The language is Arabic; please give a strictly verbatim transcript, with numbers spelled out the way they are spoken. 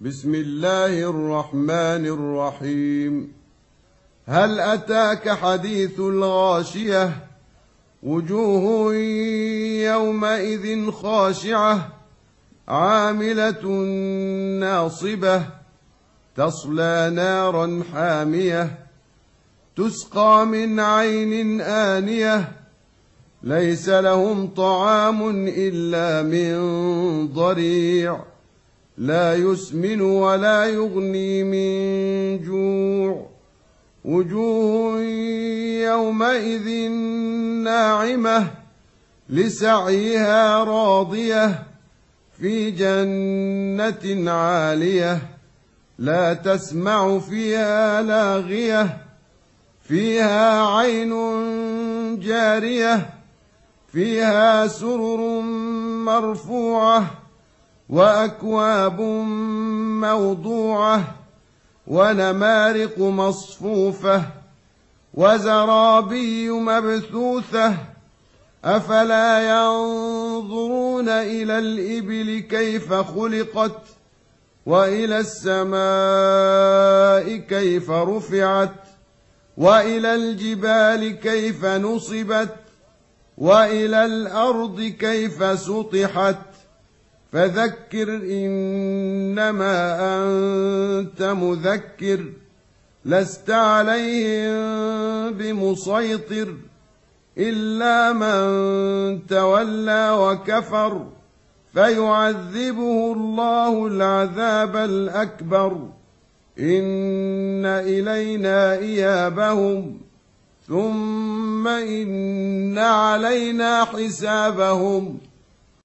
بسم الله الرحمن الرحيم. هل أتاك حديث الغاشية؟ وجوه يومئذ خاشعة عاملة ناصبة تصلى نارا حامية تسقى من عين آنية ليس لهم طعام إلا من ضريع لا يسمن ولا يغني من جوع. وجوه يومئذ ناعمة لسعيها راضية في جنة عالية لا تسمع فيها لاغية فيها عين جارية فيها سرر مرفوعة وأكواب موضوعة ونمارق مصفوفة وزرابي مبثوثة أفلا ينظرون إلى الإبل كيف خلقت وإلى السماء كيف رفعت وإلى الجبال كيف نصبت وإلى الأرض كيف سطحت فذكر إنما أنت مذكر لست عليهم بمسيطر إلا من تولى وكفر فيعذبه الله العذاب الأكبر إن إلينا إيابهم ثم إن علينا حسابهم